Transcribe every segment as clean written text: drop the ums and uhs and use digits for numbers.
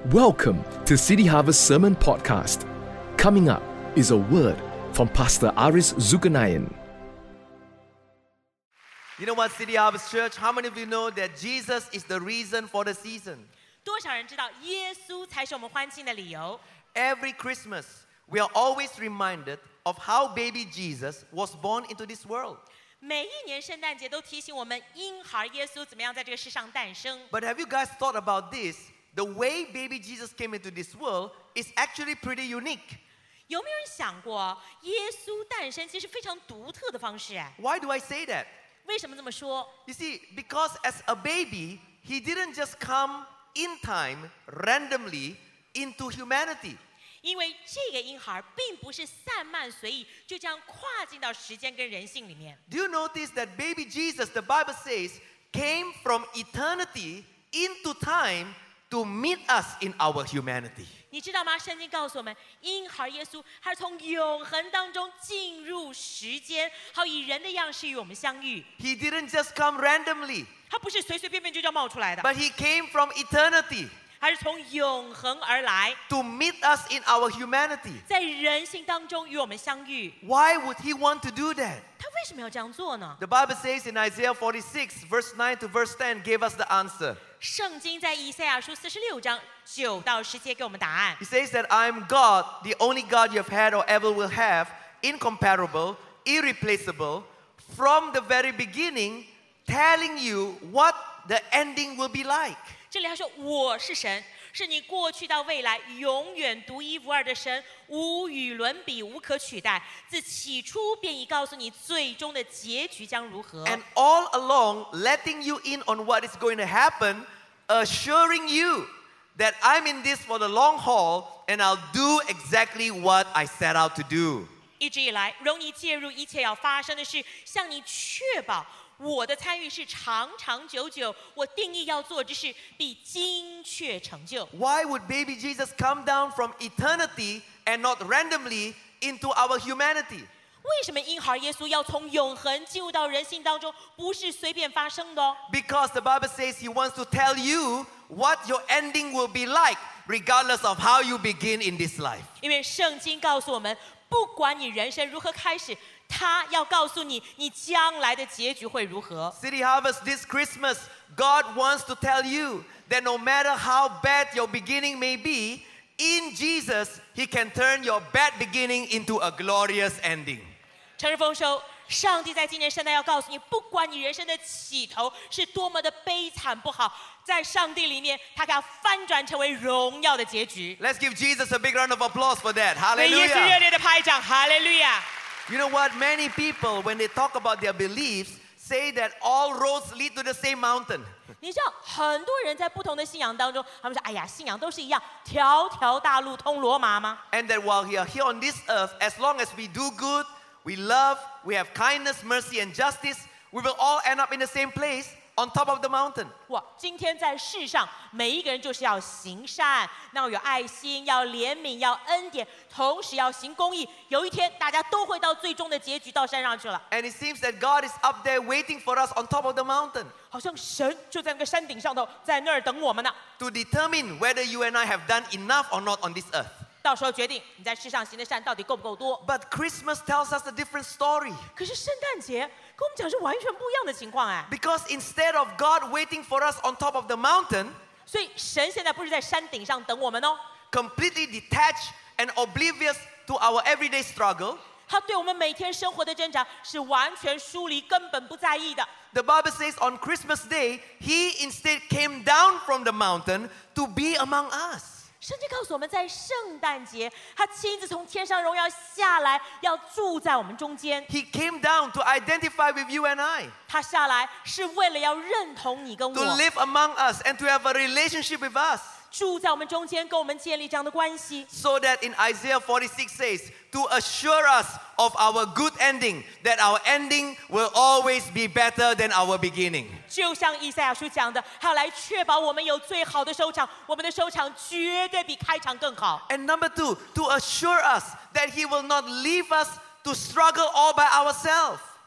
Welcome to City Harvest Sermon Podcast. Coming up is a word from Pastor Aris Zulkarnain. You know what, City Harvest Church? How many of you know that Jesus is the reason for the season? 多少人知道耶稣才是我们欢庆的理由？ Every Christmas, we are always reminded of how baby Jesus was born into this world. 每一年圣诞节都提醒我们婴孩耶稣怎么样在这个世上诞生。 But have you guys thought about this? The way baby Jesus came into this world is actually pretty unique. 有没有人想过，耶稣诞生其实非常独特的方式？ Why do I say that? 为什么这么说？ You see, because as a baby, he didn't just come in time randomly into humanity. 因为这个婴孩并不是散漫随意，就这样跨进到时间跟人性里面。 Do you notice that baby Jesus, the Bible says, came from eternity into time to meet us in our humanity? 你知道吗？圣经告诉我们，婴孩耶稣他是从永恒当中进入时间，好以人的样式与我们相遇。 He didn't just come randomly, 他不是随随便便就这样冒出来的， but he came from eternity 他是从永恒而来， to meet us in our humanity. 在人性当中与我们相遇。 Why would he want to do that? 他为什么要这样做呢？ The Bible says in Isaiah 46, verse 9 to verse 10, gave us the answer. 圣经在以赛亚书46章9到10节给我们答案。 He says that I am God, the only God you have had or ever will have, incomparable, irreplaceable, from the very beginning, telling you what the ending will be like. 这里他说我是神，是你过去到未来永远独一无二的神，无与伦比，无可取代。自起初便已告诉你最终的结局将如何。 And all along, letting you in on what is going to happen, assuring you that I'm in this for the long haul and I'll do exactly what I set out to do. 一直以来，容你介入一切要发生的事，向你确保我的参与是长长久久，我定义要做之事必精确成就。 Why would baby Jesus come down from eternity and not randomly into our humanity? 为什么婴孩耶稣要从永恒进入到人性当中，不是随便发生的哦？ Because the Bible says he wants to tell you what your ending will be like, regardless of how you begin in this life. 因为圣经告诉我们，不管你人生如何开始，他要告诉你，你将来的结局会如何。 City Harvest, this Christmas, God wants to tell you that no matter how bad your beginning may be, in Jesus, he can turn your bad beginning into a glorious ending. 诚实丰收，上帝在今年圣诞要告诉你，不管你人生的起头是多么的悲惨不好，在上帝里面，他可以翻转成为荣耀的结局。 Let's give Jesus a big round of applause for that. 为耶稣热 Hallelujah. 烈的拍掌，哈利路亚！ You know what? Many people, when they talk about their beliefs, say that all roads lead to the same mountain. 你知道，很多人在不同的信仰当中，他们说：“哎呀，信仰都是一样，条条大路通罗马吗？” And that while we are here on this earth, as long as we do good, we love, we have kindness, mercy, and justice, we will all end up in the same place on top of the mountain. 哇，今天在世上，每一个人就是要行善，要有爱心，要怜悯，要恩典，同时要行公义。有一天，大家都会到最终的结局，到山上去了。 And it seems that God is up there waiting for us on top of the mountain 好像神就在那个山顶上头，在那儿等我们呢。 to determine whether you and I have done enough or not on this earth. 到时候决定你在世上行的善到底够不够多。 But Christmas tells us a different story. 可是圣诞节跟我们讲是完全不一样的情况哎。 Because instead of God waiting for us on top of the mountain, 所以神现在不是在山顶上等我们哦， completely detached and oblivious to our everyday struggle, 他对我们每天生活的挣扎是完全疏离，根本不在意的。 the Bible says on Christmas Day, He instead came down from the mountain to be among us. 圣经告诉我们，在圣诞节，他亲自从天上荣耀下来，要住在我们中间。 He came down to identify with you and I, 他下来是为了要认同你跟 to 我， live among us and to have a relationship with us. 住在我们中间，跟我们建立这样的关系。 So that in Isaiah 46 says, to assure us of our good ending, that our ending will always be better than our beginning. 就像以赛亚书讲的，他要来确保我们有最好的收场，我们的收场绝对比开场更好。 And number two, to assure us that He will not leave us to struggle all by ourselves.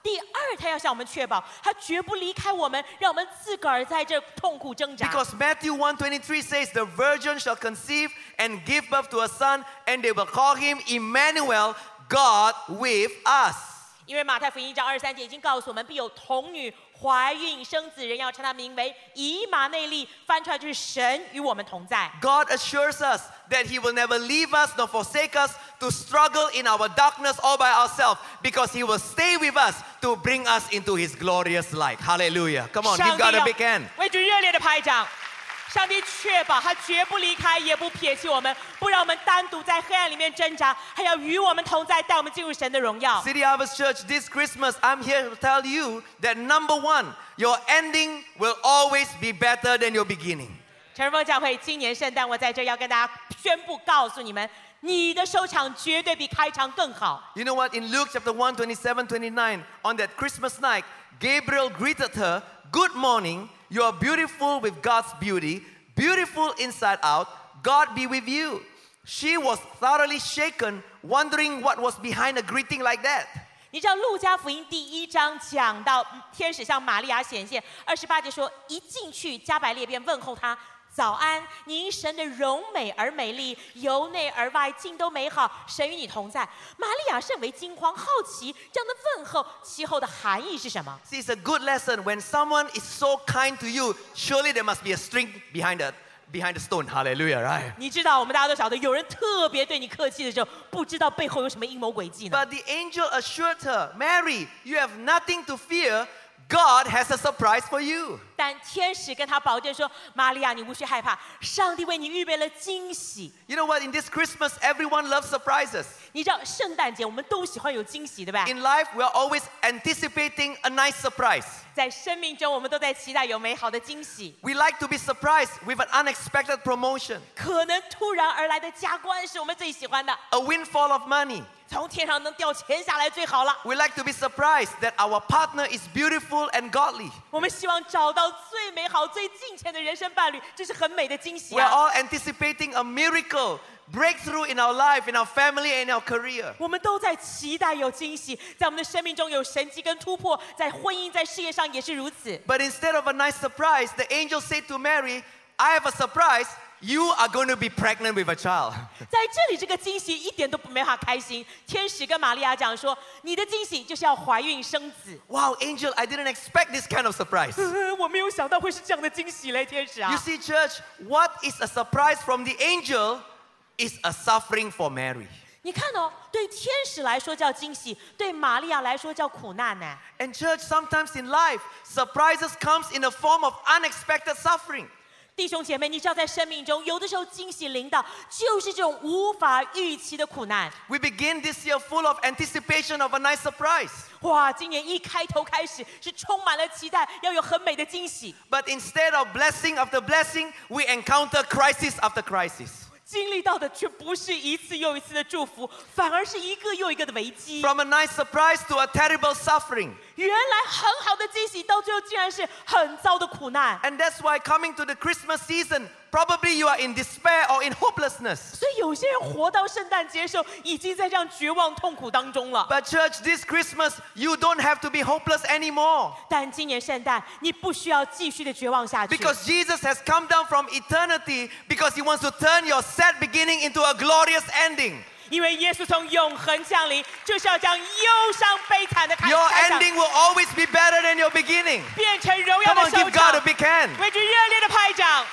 第二，他要向我们确保，他绝不离开我们，让我们自个儿在这痛苦挣扎。 Because Matthew 1:23 says, "The virgin shall conceive and give birth to a son, and they will call him Emmanuel, God with us." 因为马太福音1章23节已经告诉我们，必有童女怀孕生子，人要称他名为以马内利，翻出来就是神与我们同在。 God assures us that He will never leave us nor forsake us to struggle in our darkness all by ourselves, because He will stay with us to bring us into His glorious light. Hallelujah. Come on, give God a big hand. 为主热烈的拍掌。上帝确保他绝不离开，也不撇弃我们，不让我们单独在黑暗里面挣扎，还要与我们同在，带我们进入神的荣耀。 City Harvest Church, this Christmas, I'm here to tell you that number one, your ending will always be better than your beginning. 陈峰教会今年圣诞，我在这要跟大家宣布，告诉你们，你的收场绝对比开场更好。 You know what? In Luke chapter 1:27-29, on that Christmas night, Gabriel greeted her, "Good morning. You are beautiful with God's beauty, beautiful inside out. God be with you." She was thoroughly shaken, wondering what was behind a greeting like that. 你知道路加福音第1章讲到天使向玛利亚显现，28节说，一进去，加百列便问候她。早安，你因神的荣美而美丽，由内而外尽都美好，神与你同在。玛利亚甚为惊慌，好奇这样的问候其后的含义是什么？ See, it's a good lesson. When someone is so kind to you, surely there must be a string behind the stone. Hallelujah, right? 你知道，我们大家都晓得，有人特别对你客气的时候，不知道背后有什么阴谋诡计呢？ But the angel assured her, "Mary, you have nothing to fear. God has a surprise for you." 但天使跟他保证说：“玛利亚，你无需害怕，上帝为你预备了惊喜。” You know what? In this Christmas, everyone loves surprises. 你知道，圣诞节我们都喜欢有惊喜，对吧？ In life, we are always anticipating a nice surprise. 在生命中，我们都在期待有美好的惊喜。 We like to be surprised with an unexpected promotion, 可能突然而来的加官是我们最喜欢的， a windfall of money. 从天上能掉钱下来最好了。 We like to be surprised that our partner is beautiful and godly. 我们希望找到最美好、最近前的人生伴侣，这是很美的惊喜 We are 啊！ all anticipating a miracle, breakthrough in our life, in our family, and in our career. 我们都在期待有惊喜，在我们的生命中有神迹跟突破，在婚姻、在事业上也是如此。 But instead of a nice surprise, the angel said to Mary, "I have a surprise. You are going to be pregnant with a child." 在这里，这个惊喜一点都没法开心。天使跟玛利亚讲说：“你的惊喜就是要怀孕生子。 Wow, angel, I didn't expect this kind of surprise. 我没有想到会是这样的惊喜嘞，天使 You 啊！ see, church, what is a surprise from the angel is a suffering for Mary. 你看哦，对天使来说叫惊喜，对玛利亚来说叫苦难呢。 And church, sometimes in life, surprises comes in the form of unexpected suffering. 弟兄姐妹，你知道在生命中，有的时候惊喜临到，就是这种无法预期的苦难。 We begin this year full of anticipation of a nice surprise. 哇，今年一开头开始是充满了期待，要有很美的惊喜。 But instead of blessing after blessing, we encounter crisis after crisis. 经历到的却不是一次又一次的祝福，反而是一个又一个的危机。 From a nice surprise to a terrible suffering. 原来很好的惊喜，到最后竟然是很糟的苦难。 And that's why coming to the Christmas season, probably you are in despair or in hopelessness. 所以有些人活到圣诞节的时候，已经在这样绝望痛苦当中了。 But church, this Christmas, you don't have to be hopeless anymore. 但今年圣诞，你不需要继续的绝望下去， Because Jesus has come down from eternity because he wants to turn your sad beginning into a glorious ending. 因为耶稣从永恒降临，就是要将忧伤悲惨的开 Your 场 ending will always be better than your beginning. 变成荣耀 Come 的 on, 收 give God a 场。 big hand. 为主热烈的拍掌。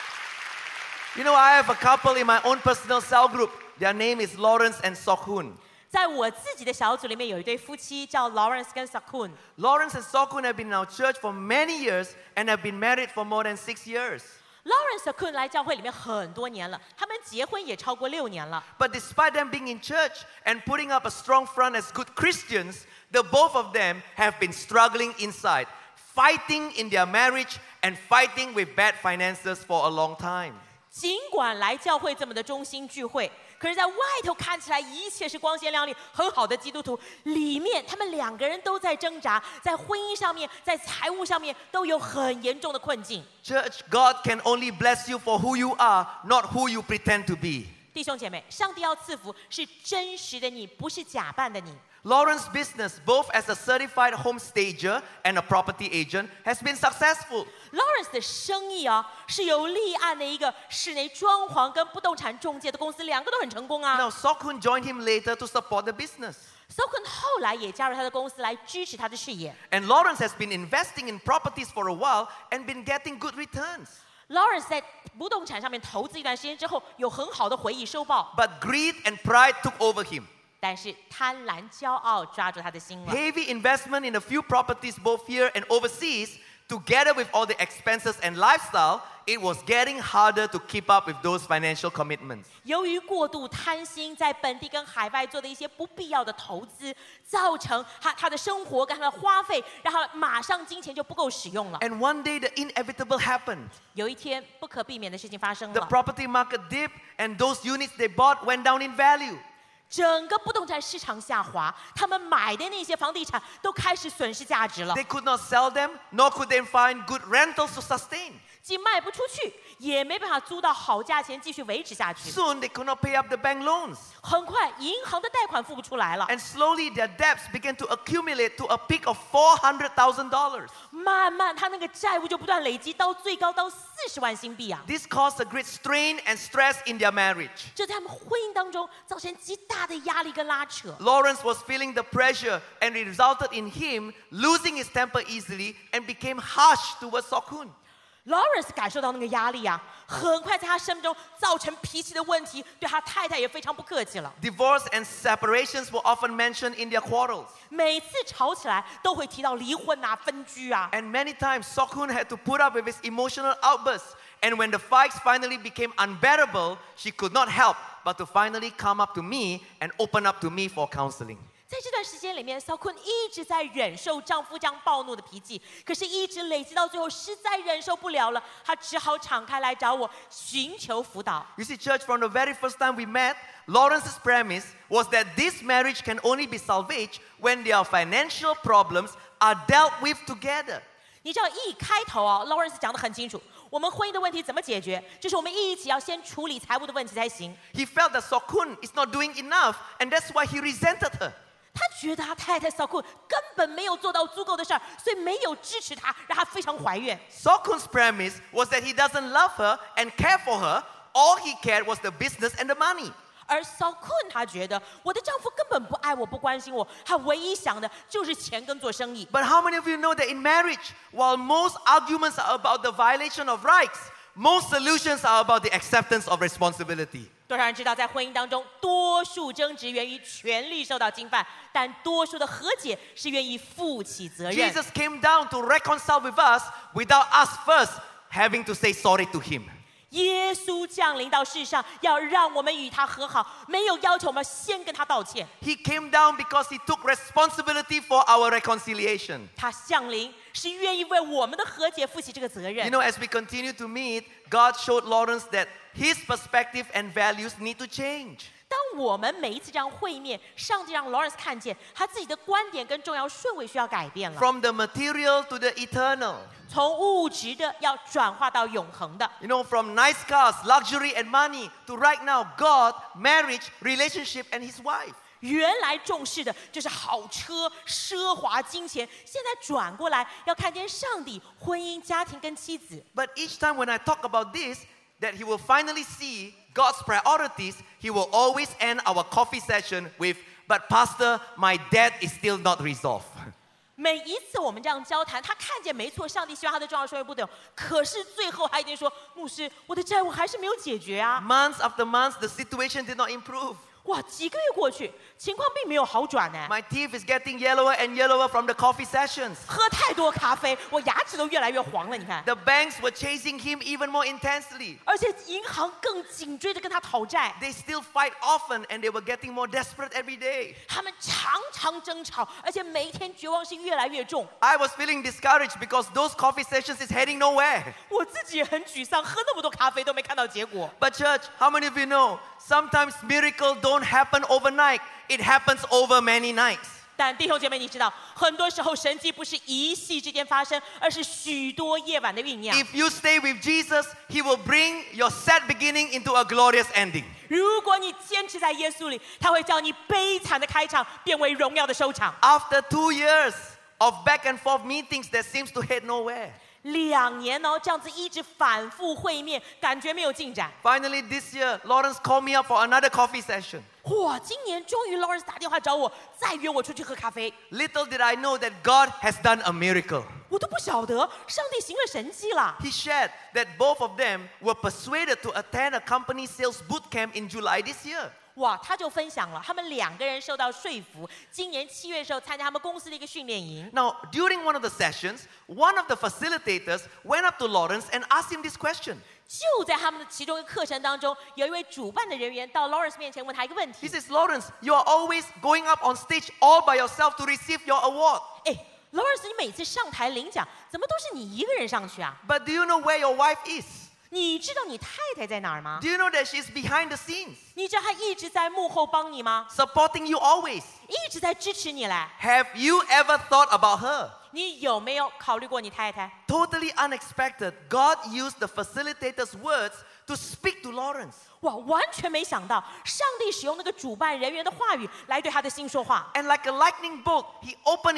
You know, I have a couple in my own personal cell group. Their name is Lawrence and Sokhun. 在我自己的小组里面，有一对夫妻叫 Lawrence 跟 Sakun。 Lawrence and Sokhun have been in our church for many years and have been married for more than 6 years. Lawrence Sakun 来教会里面很多年了，他们结婚也超过6年了。 But despite them being in church and putting up a strong front as good Christians, the both of them have been struggling inside, fighting in their marriage and fighting with bad finances for a long time. 尽管来教会这么的忠心聚会，可是在外头看起来一切是光鲜亮丽、很好的基督徒，里面他们两个人都在挣扎，在婚姻上面、在财务上面都有很严重的困境。 Church, God can only bless you for who you are, not who you pretend to be. 弟兄姐妹，上帝要赐福是真实的你，不是假扮的你。 Lawrence's business, both as a certified home stager and a property agent, has been successful. Lawrence 的生意啊，是由立案的一个室内装潢跟不动产中介的公司，两个都很成功啊。 Now, Sok-Hoon joined him later to support the business. Sok-Hoon 后来也加入他的公司来支持他的事业。 And Lawrence has been investing in properties for a while and been getting good returns. Lawrence 在不动产上面投资一段时间之后，有很好的回忆收报。 But greed and pride took over him. 但是贪婪、骄傲抓住他的心了。 Heavy investment in a few properties both here and overseas, together with all the expenses and lifestyle, it was getting harder to keep up with those financial commitments. 由于过度贪心，在本地跟海外做的一些不必要的投资，造成他的生活跟他的花费，让他马上金钱就不够使用了。 And one day the inevitable happened. 有一天，不可避免的事情发生 The 了。 property market dipped and those units they bought went down in value. 整个不动产市场下滑，他们买的那些房地产都开始损失价值了， They could not sell them, nor could they find good rentals to sustain. 既卖不出去，也没办法租到好价钱继续维持下去。 Soon they could not pay up the bank loans. 很快，银行的贷款付不出来了， And slowly their debts began to accumulate to a peak of $400,000. 慢慢他那个债务就不断累积，到最高到40万新币啊！ This caused a great strain and stress in their marriage. 这在他们婚姻当中造成极大的压力跟拉扯。 Lawrence was feeling the pressure and it resulted in him losing his temper easily and became harsh towards Sok-Hoon. Lawrence 感受到那个压力啊，很快在他生命中造成脾气的问题，对他太太也非常不客气了。 Divorce and separations were often mentioned in their quarrels. 每次吵起来都会提到离婚啊、分居啊。 And many times Sok-Hoon had to put up with his emotional outbursts. And when the fights finally became unbearable, she could not help but to finally come up to me and open up to me for counseling. 在这段时间里面，Sok-Hoon一直在忍受丈夫这样暴怒的脾气，可是一直累积到最后，实在忍受不了了，她只好敞开来找我寻求辅导。 You see, church, from the very first time we met, Lawrence's premise was that this marriage can only be salvaged when their financial problems are dealt with together. 你知道一开头啊 ，Lawrence 讲得很清楚，我们婚姻的问题怎么解决，就是我们一起要先处理财务的问题才行。 He felt that Sok-Hoon is not doing enough, and that's why he resented her. 他觉得他太太Sok-Hoon根本没有做到足够的事儿，所以没有支持他，让他非常怀怨。 Sok-Hoon's premise was that he doesn't love her and care for her. All he cared was the business and the money. 而Sok-Hoon他觉得我的丈夫根本不爱我，不关心我，他唯一想的就是钱跟做生意。 But how many of you know that in marriage, while most arguments are about the violation of rights, most solutions are about the acceptance of responsibility. 多少人知道，在婚姻当中，多数争执源于权力受到侵犯，但多数的和解是愿意负起责任。 Jesus came down to reconcile with us without us first having to say sorry to him. 耶稣降临到世上，要让我们与他和好，没有要求我们先跟他道歉。 He came down because he took responsibility for our reconciliation. 他降临是愿意为我们的和解负起这个责任。 You know, as we continue to meet, God showed Lawrence that his perspective and values need to change. 当我们每一次这样会面，上帝让 Lawrence 看见他自己的观点跟重要顺位需要改变了， From the material to the eternal. 从物质的要转化到永恒的。 You know, from nice cars, luxury and money to right now, God, marriage, relationship and his wife. 原来重视的就是好车、奢华、金钱，现在转过来要看见上帝、婚姻、家庭跟妻子。 But each time when I talk about this, that he will finally see God's priorities, he will always end our coffee session with, "But Pastor, my debt is still not resolved." 每一次我们这样交谈，他看见没错，上帝希望他的重要顺位不懂，可是最后他一定说：“牧师，我的债务还是没有解决啊！” Months after months, the situation did not improve. 哇，几个月过去，情况并没有好转呢。 My teeth is getting yellower and yellower from the coffee sessions. 喝太多咖啡，我牙齿都越来越黄了。你看， The banks were chasing him even more intensely. 而且银行更紧追着跟他讨债， They still fight often and they were getting more desperate every day. 他们常常争吵，而且每一天绝望性越来越重。 I was feeling discouraged because those coffee sessions is heading nowhere. 我自己也很沮丧，喝那么多咖啡都没看到结果。 But church, how many of you know sometimes miracles don't happen overnight? It happens over many nights. 但弟兄姐妹，你知道，很多时候神迹不是一夕之间发生，而是许多夜晚的酝酿。 If you stay with Jesus, He will bring your sad beginning into a glorious ending. 如果你坚持在耶稣里，他会叫你悲惨的开场变为荣耀的收场。 After 2 years of back and forth meetings that seems to head nowhere. 2年哦，这样子一直反复会面，感觉没有进展。 Finally, this year, Lawrence called me up for another coffee session. 哇，今年终于 Lawrence 打电话找我，再约我出去喝咖啡。 Little did I know that God has done a miracle. 我都不晓得上帝行了神迹了。 He shared that both of them were persuaded to attend a company sales boot camp in July this year. 哇，他就分享了，他们2个人受到说服，今年7月的时候参加他们公司的一个训练营。 Now, during one of the sessions, one of the facilitators went up to Lawrence and asked him this question. 就在他们的其中一个课程当中，有一位主办的人员到 Lawrence 面前问他一个问 He 题。 says, Lawrence, you are always going up on stage all by yourself to receive your award. 哎 ，Lawrence，你每次上台领奖，怎么都是你一个人上去啊？ But do you know where your wife is? 你知道你太太在哪儿吗？ Do you know that she's behind the scenes, 你知道她一直在幕后帮你吗？ supporting you always? 一直在支持你嘞。 Have you ever thought about her? 你有没有考虑过你太太？ Totally unexpected, God used the facilitator's words to speak to Lawrence. 哇，完全没想到，上帝使用那个主办人员的话语来对他的心说话。 And like a lightning bolt, he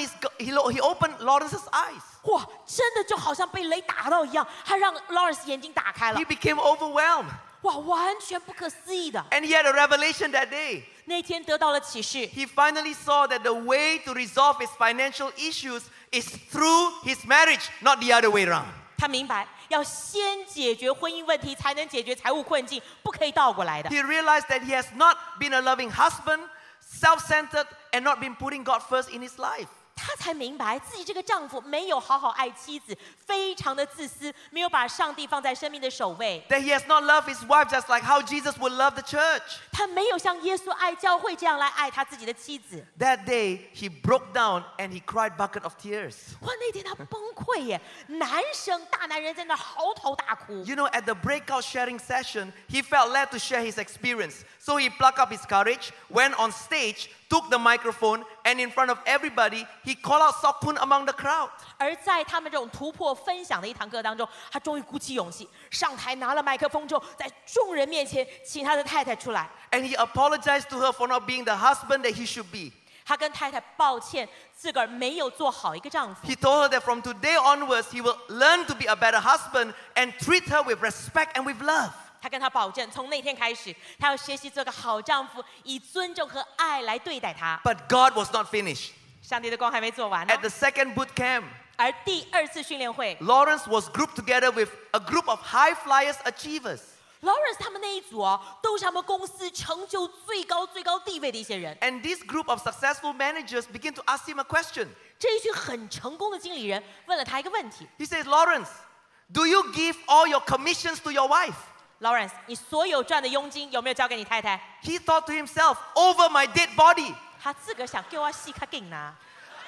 opened Lawrence's eyes. 哇，真的就好像被雷打到一样，他让 Lawrence 眼睛打开了 He。became overwhelmed. 哇，完全不可思议的。 And he had a revelation that day. 那天得到了启示， He finally saw that the way to resolve his financial issues is through his marriage, not the other way around. 他明白要先解决婚姻问题，才能解决财务困境，不可以倒过来的。 He realized that he has not been a loving husband, self-centered, and not been putting God first in his life. 他才明白自己这个丈夫没有好好爱妻子，非常的自私，没有把上帝放在生命的首位。 That he has not loved his wife just like how Jesus would love the church. 他没有像耶稣爱教会这样来爱他自己的妻子。 That day, he broke down and he cried bucket of tears. 哇，那天他崩溃耶，大男人在那嚎啕大哭。 You know, at the breakout sharing session, he felt led to share his experience. So he plucked up his courage, went on stage, took the microphone, and in front of everybody, he called out Sokun among the crowd. 而在他们这种突破分享的一堂课当中，他终于鼓起勇气上台，拿了麦克风之后，在众人面前请他的太太出来。 And he apologized to her for not being the husband that he should be. 他跟太太抱歉，自个儿没有做好一个丈夫。 He told her that from today onwards, he will learn to be a better husband and treat her with respect and with love. 他跟他保证，从那天开始，他要学习做个好丈夫，以尊重和爱来对待她。 But God was not finished. 上帝的工还没做完呢 At。the second boot camp, 而第2次训练会 Lawrence was grouped together with a group of high flyers achievers. ，Lawrence 他们那一组哦，都是他们公司成就最高地位的一些人。 And this group of successful managers began to ask him a question. 这一群很成功的经理人问了他一个问题 He says, Lawrence, do you give all your commissions to your wife? ：Lawrence，你所有赚的佣金有没有交给你太太？ He thought to himself, over my dead body. 他自个儿想给我细卡紧拿。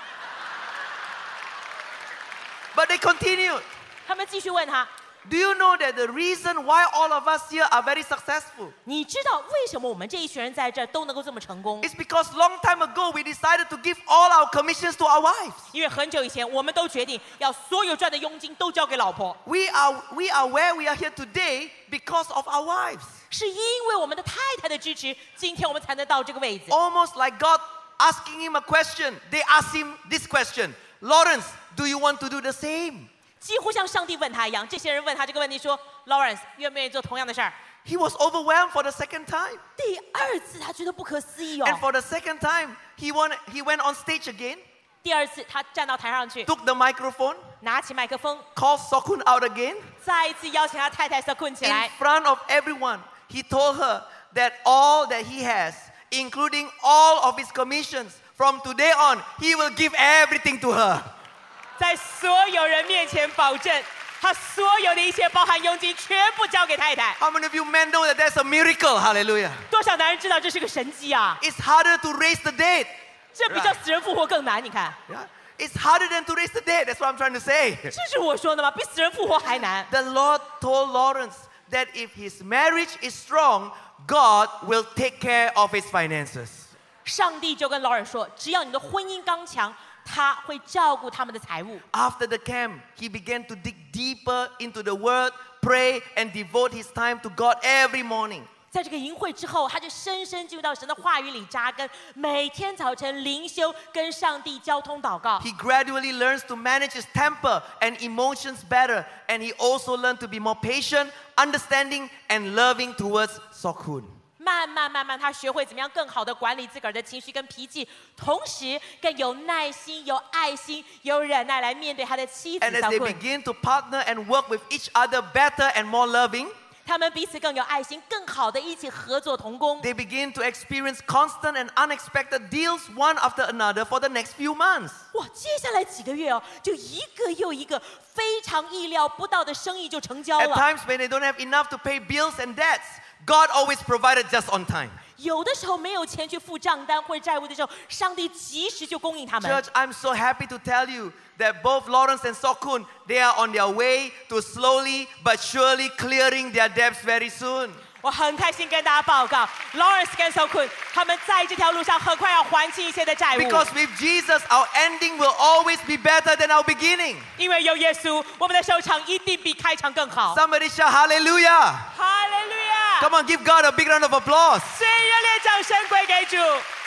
But they continued. 他们继续问他： Do you know that the reason why all of us here are very successful 你知道为什么我们这一群人在这儿都能够这么成功？ is because long time ago we decided to give all our commissions to our wives. 因为很久以前，我们都决定要所有赚的佣金都交给老婆， We are where we are here today because of our wives. 是因为我们的太太的支持，今天我们才能到这个位置。 Almost like God asking him a question. They asked him this question. Lawrence, do you want to do the same? 几乎像上帝问他一样，这些人问他这个问题说 ：“Lawrence，愿不愿意做同样的事儿 He was overwhelmed for the second time.？” 第2次他觉得不可思议 And 哦。 for the second time, he went on stage again, 第2次他站到台上去， took the microphone, 拿起麦克风， called Sokun out again. 再一次邀请他太太困起 In 来。 front of everyone, he told her that all that he has, including all of his commissions, from today on, he will give everything to her. 在所有人面前保证，他所有的一切，包含佣金，全部交给太太。 How many of you men know that that's a miracle? Hallelujah. 多少男人知道这是个神迹啊？ It's harder to raise the dead. 这比叫死人复活更难。你看， Yeah? It's harder than to raise the dead. That's what I'm trying to say. 这是我说的吗？比死人复活还难。 The Lord told Lawrence that if his marriage is strong, God will take care of his finances. 上帝就跟劳尔说，只要你的婚姻刚强，他会照顾他们的财务。 After the camp, he began to dig deeper into the word, pray, and devote his time to God every morning. 在这个营会之后，他就深深进入到神的话语里扎根，每天早晨灵修，跟上帝交通祷告。 He gradually learns to manage his temper and emotions better, and he also learned to be more patient, understanding, and loving towards Sokun. 慢慢，他学会怎么样更好的管理自个儿的情绪跟脾气，同时更有耐心、有爱心、有忍耐来面对他的妻子 And as 小 they 坤。 begin to partner and work with each other better and more loving, 他们彼此更有爱心，更好的一起合作同工。 they begin to experience constant and unexpected deals one after another for the next few months. 哇，接下来几个月哦，就一个又一个非常意料不到的生意就成交 At 了。 times when they don't have enough to pay bills and debts, God always provided just on time. 有的时候没有钱去付账单或债务的时候，上帝及时就供应他们。 Church, I'm so happy to tell you that both Lawrence and Sokun, they are on their way to slowly but surely clearing their debts very soon. 我很开心跟大家报告 ，Lawrence 跟 Sokun 他们在这条路上很快要还清一切的债务。 Because with Jesus, our ending will always be better than our beginning. 因为有耶稣，我们的收场一定比开场更好。 Somebody shout hallelujah. 哈利路亚！ Come on, give God a big round of applause. 最热烈掌声归给主。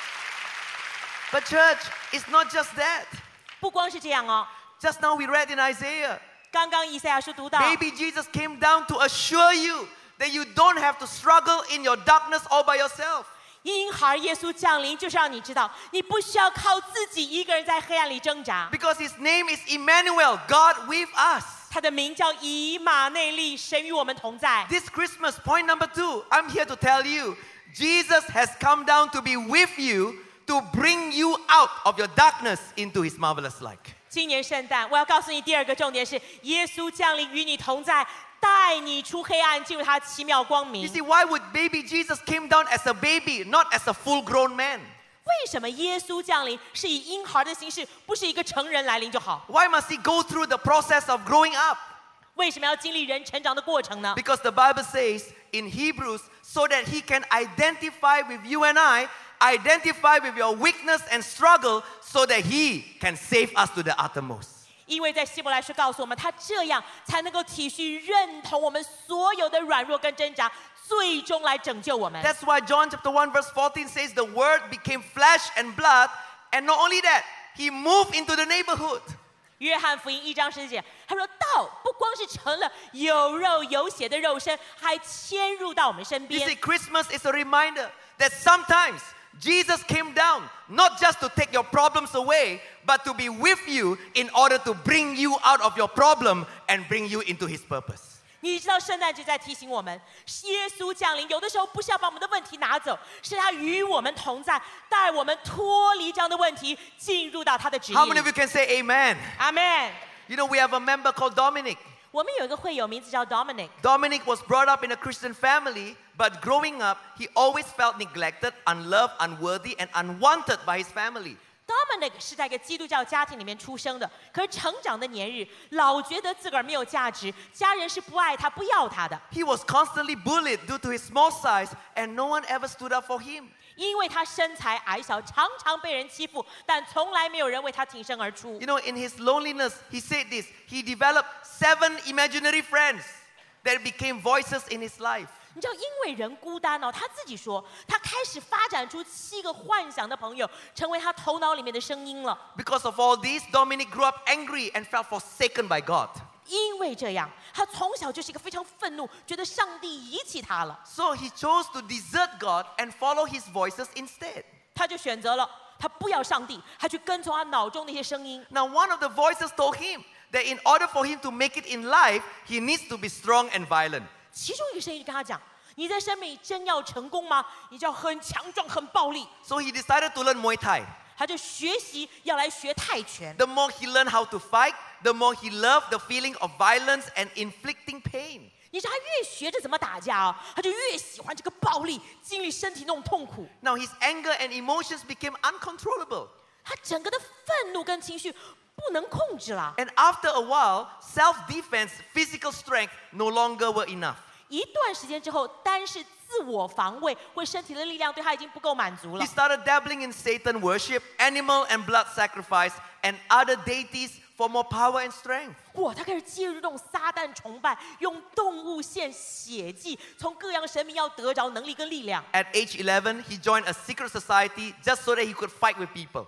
But church, it's not just that. 不光是这样哦， Just now we read in Isaiah, 刚刚以赛亚书读到， baby Jesus came down to assure you that you don't have to struggle in your darkness all by yourself. 婴孩耶稣降临，就是让你知道，你不需要靠自己一个人在黑暗里挣扎。 Because his name is Emmanuel, God with us. 他的名叫以马内利，神与我们同在。 This Christmas, point number 2, I'm here to tell you, Jesus has come down to be with you to bring you out of your darkness into his marvelous light. 今年圣诞，我要告诉你第二个重点是，耶稣降临与你同在，带你出黑暗，进入他奇妙光 You 明。 see, why would baby Jesus came down as a baby, not as a full-grown man? 为什么耶稣降临是以婴孩的形式，不是一个成人来临就好？ Why must he go through the process of growing up? 为什么要经历人成长的过程呢？ Because the Bible says in Hebrews, so that he can identify with you and I, identify with your weakness and struggle, so that he can save us to the uttermost. 因为在希伯来书告诉我们，他这样才能够体恤、认同我们所有的软弱跟挣扎，最终来拯救我们。 That's why John chapter 1 verse 14 says the word became flesh and blood, and not only that, he moved into the neighborhood. 约翰福音1章10节，他说道不光是成了有肉有血的肉身，还迁入到我们身 You see, 边。 Christmas is a reminder that sometimes Jesus came down not just to take your problems away, but to be with you in order to bring you out of your problem and bring you into his purpose. 你知道圣诞节在提醒我们，耶稣降临，有的时候不是要把我们的问题拿走，是他与我们同在，带我们脱离这样的问题，进入到他的旨意 How many 里 of you can say amen? 阿门。 You know, we have a member called Dominic. 我们有一个会友，名字叫 Dominic。 Dominic was brought up in a Christian family, but growing up, he always felt neglected, unloved, unworthy, and unwanted by his family. Dominic 是在一个基督教家庭里面出生的，可是成长的年日，老觉得自个儿没有价值，家人是不爱他、不要他的， He was constantly bullied due to his small size, and no one ever stood up for him. 因为他身材矮小，常常被人欺负，但从来没有人为他挺身而出 You。know, in his loneliness, he said this. He developed 7 imaginary friends that became voices in his life. 你知道，因为人孤单哦，他自己说，他开始发展出7个幻想的朋友，成为他头脑里面的声音了。 Because of all this, Dominic grew up angry and felt forsaken by God. 因为这样，他从小就是一个非常愤怒，觉得上帝遗弃他了， So he chose to desert God and follow his voices instead. 他就选择了他不要上帝，他去跟从他脑中那些声音。 Now, one of the voices told him that in order for him to make it in life, he needs to be strong and violent. 其中一个声音就跟他讲：“你在生命里真要成功吗？你就要很强壮、很暴力。 So he decided to learn Muay Thai. ” 他就学习要来学泰拳。 The more he learned how to fight, the more he loved the feeling of violence and inflicting pain. 你知道他越学着怎么打架哦，他就越喜欢这个暴力，经历身体那种痛苦。 Now his anger and emotions became uncontrollable. 他整个的愤怒跟情绪不能控制了。 And after a while, self-defense, physical strength no longer were enough. 一段时间之后，单是自我防卫或身体的力量对他已经不够满足了 He。started dabbling in Satan worship, animal and blood sacrifice, and other deities for more power and strength. 哇，他开始介入这种撒旦崇拜，用动物献血祭，从各样神明要得着能力跟力量。 At age 11, he joined a secret society just so that he could fight with people.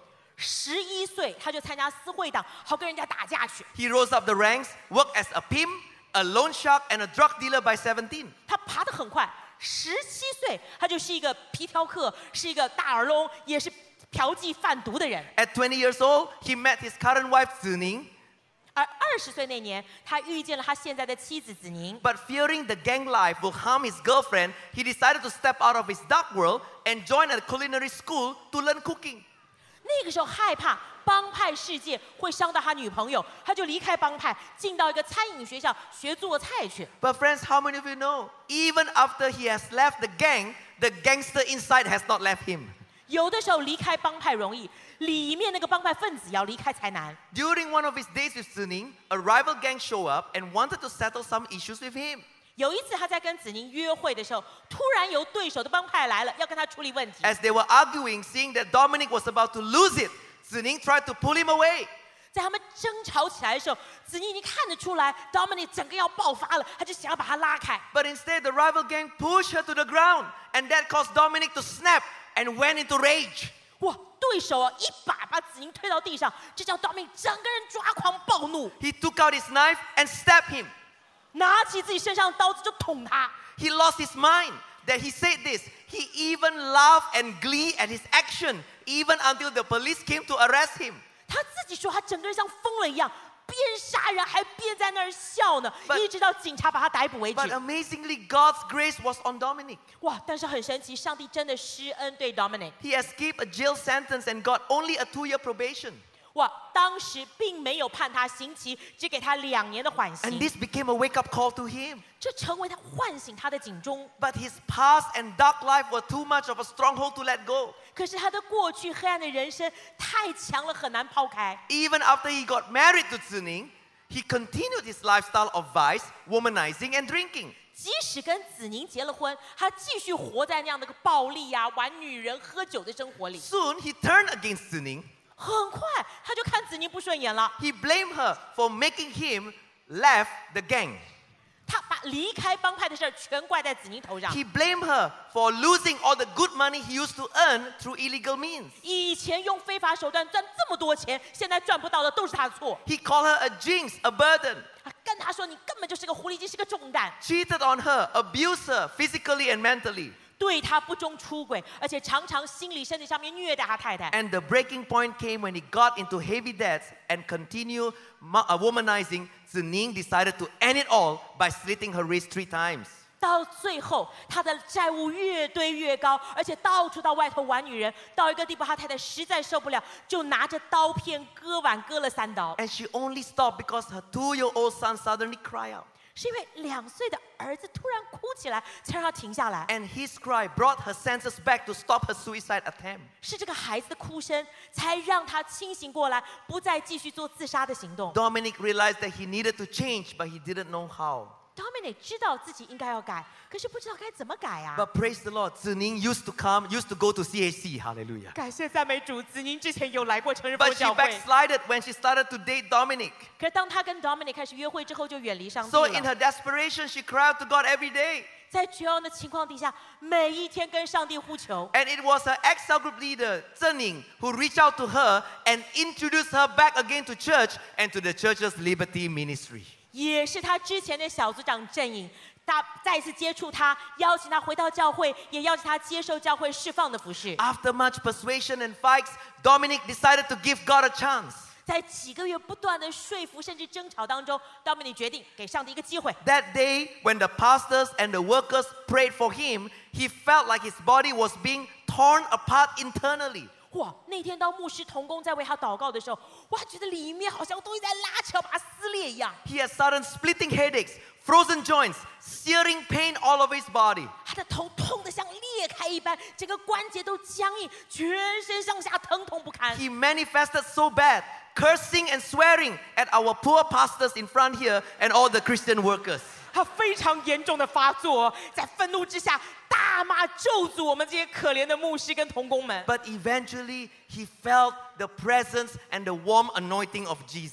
11岁他就参加私会党，好跟人家打架去。 He rose up the ranks, worked as a pimp, a loan shark, and a drug dealer by 17. 他爬得很快，17岁他就是一个皮条客，是一个大耳窿，也是嫖妓贩毒的人。 At 20 years old, he met his current wife, Zhi Ning. 而20岁那年，他遇见了他现在的妻子子宁。 But fearing the gang life will harm his girlfriend, he decided to step out of his dark world and join a culinary school to learn cooking. 那个时候害怕帮派世界会伤到他女朋友，他就离开帮派，进到一个餐饮学校学做菜去。 But friends, how many of you know? Even after he has left the gang, the gangster inside has not left him. 有的时候离开帮派容易，里面那个帮派分子要离开才难。 During one of his days with Zhi Ning, a rival gang showed up and wanted to settle some issues with him. 有一次他在跟子宁约会的时候，突然有对手的帮派来了，要跟他处理问题。 As they were arguing, seeing that Dominic was about to lose it, Zhi Ning tried to pull him away. 在他们争吵起来的时候，子宁已经看得出来 ，Dominic 整个要爆发了，他就想要把他拉开。 But instead, the rival gang pushed her to the ground, and that caused Dominic to snap and went into rage. 哇，对手啊，一把把子宁推到地上，这叫 Dominic 整个人抓狂暴怒， He took out his knife and stabbed him. 拿起自己身上的刀子就捅他。 He lost his mind that he said this. He even laughed and glee at his action, even until the police came to arrest him. 他自己说他整个人像疯了一样，边杀人还边在那儿笑呢， But- 一直到警察把他逮捕为止 But。amazingly, God's grace was on Dominic. 哇！但是很神奇，上帝真的施恩对 Dominic。 He escaped a jail sentence and got only a 2-year probation. 哇，当时并没有判他刑期，只给他2年的缓 And 刑， this became a wake-up call to him. 这成为他唤醒他的警钟。 But his past and dark life were too much of a stronghold to let go. 可是他的过去黑暗的人生太强了，很难抛开。 Even after he got married to Zhi Ning, he continued his lifestyle of vice, womanizing, and drinking. 即使跟子宁结了婚，他继续活在那样的个暴力呀、玩女人、喝酒的生活里。 Soon, he turned against Zhi Ning. 很快他就看子宁不顺眼了， He blamed her for making him left the gang. 他把离开帮派的事儿全怪在子宁头上。 He blamed her for losing all the good money he used to earn through illegal means. 以前用非法手段赚这么多钱，现在赚不到的都是他的错。 He called her a jinx, a burden. 他跟他说：“你根本就是个狐狸精，是个重担。” Cheated on her, abused her physically and mentally. 对他不忠出轨，而且常常心理、身体上面虐待他太太。 And the breaking point came when he got into heavy debts and continued womanizing. Zhi Ning decided to end it all by slitting her wrist 3 times. 到最后，他的债务越堆越高，而且到处到外头玩女人，到一个地步，他太太实在受不了，就拿着刀片割腕割了3刀。 And she only stopped because her 2-year-old son suddenly cried out. 是因为2岁的儿子突然哭起来，才让他停下来。 And his cry brought her senses back to stop her suicide attempt. 是这个孩子的哭声，才让他清醒过来，不再继续做自杀的行动。 Dominic realized that he needed to change, but he didn't know how. Dominic 知道自己应该要改，可是不知道该怎么改啊。 But praise the Lord, Zhi Ning used to go to CAC. Hallelujah. 感谢赞美主，子宁之前有来过成人 But 佛 she 教会， backslided when she started to date Dominic. 可是当他跟 Dominic 开始约会之后，就远离上帝 So in 了。 her desperation, she cried out to God every day. 在绝望的情况底下，每一天跟上帝呼求。 And it was her ex-cell group leader, Zhen Ning, who reached out to her and introduced her back again to church and to the church's liberty ministry. 也是他之前的小组长阵营，他再次接触他，邀请他回到教会，也邀请他接受教会释放的服饰。 After much persuasion and fights, Dominic decided to give God a chance. 在几个月不断的说服甚至争吵当中，Dominic 决定给上帝一个机会。 That day, when the pastors and the workers prayed for him, he felt like his body was being torn apart internally. 哇！那天当牧师同工在为他祷告的时候，哇，觉得里面好像东西在拉扯，把它撕裂一样。 He had sudden splitting headaches, frozen joints, searing pain all over his body. 他的头痛得像裂开一般，整个关节都僵硬，全身上下疼痛不堪。 He manifested so bad, cursing and swearing at our poor pastors in front here and all the Christian workers. 他非常严重的发作，在愤怒之下大骂咒诅我们这些可怜的牧师跟同工们。 But eventually, he felt the presence and the warm anointing of Jesus.